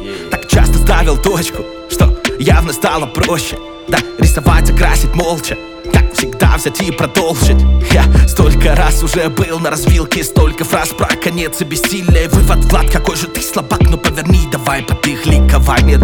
Так часто ставил точку, что явно стало проще. Да, рисовать и красить молча, как всегда взять и продолжить. Я столько раз уже был на развилке, столько фраз про конец и бессилие. Вывод, Влад, какой же ты слабак, ну поверни, давай под их ликование.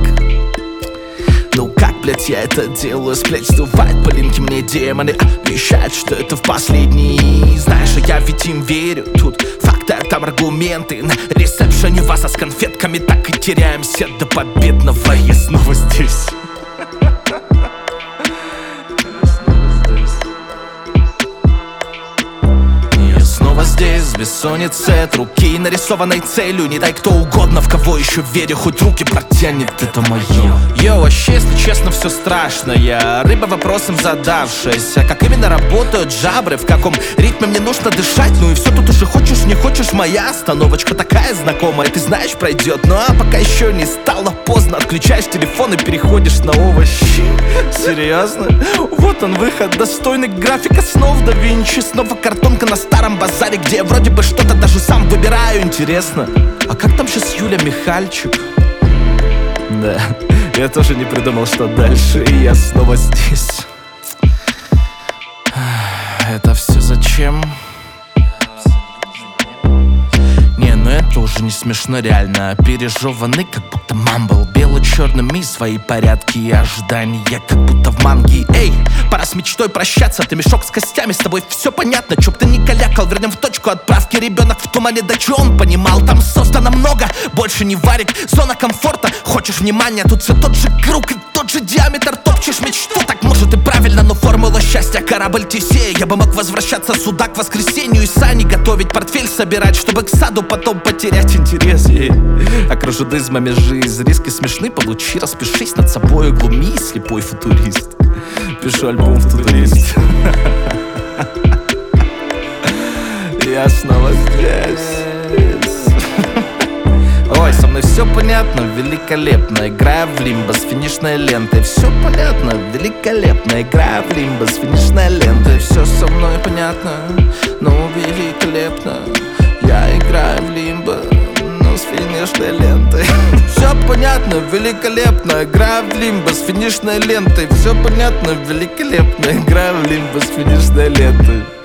Ну как, блять, я это делаю? С плеч сдувает пылинки мне демоны, обещают, что это в последний. Знаешь, я ведь им верю, тут факты, а там аргументы. На ресепшене вас, а с конфетками так и теряемся до победного. Я снова здесь. Здесь с бессонницей от руки, нарисованной целью. Не дай кто угодно, в кого еще верю, хоть руки протянет, это мое. Йо, вообще, если честно, все страшно. Я рыба вопросом задавшаяся. Как именно работают жабры, в каком ритме мне нужно дышать. Ну и все, тут уже хочешь, не хочешь, моя остановочка такая знакомая, ты знаешь, пройдет. Ну а пока еще не стало поздно, отключаешь телефон и переходишь на овощи. Серьезно? Вот он выход, достойный график основ да Винчи. Снова картонка на старом базаре, где я вроде бы что-то даже сам выбираю. Интересно, а как там сейчас Юля Михальчик? Да, я тоже не придумал, что дальше, и я снова здесь. Это все зачем? Не, ну это уже не смешно, реально. Пережеванный, как будто мамбл, бело-черными свои порядки и ожидания, как будто в манге. Эй, пора с мечтой прощаться, ты мешок с костями, с тобой все понятно. Чё б ты не калякал, вернем в точку отправки. Ребенок в тумане, да чё он понимал? Там создано много, больше не варик, зона комфорта. Хочешь внимания, тут все тот же круг и тот же диаметр. Топчешь мечту, так может и правильно, но формула счастья корабль Тесея. Я бы мог возвращаться сюда к воскресенью и сани готовить, портфель собирать, чтобы к саду потом потерять интерес. Окружу дызмами жизнь, риски смешны, получи, распишись над собой, глуми, слепой футурист. Пишу альбом «Футурист». Я снова здесь. Ой, со мной все понятно, великолепно. Играю в лимбо с финишной лентой. Все понятно, великолепно. Играю в лимбо с финишной лентой. Все со мной понятно, ну великолепно. Я играю в лимбо, но с финишной лентой. Все понятно, великолепно. Играю в лимбо с финишной лентой. Все понятно, великолепно. Играю в лимбо с финишной лентой.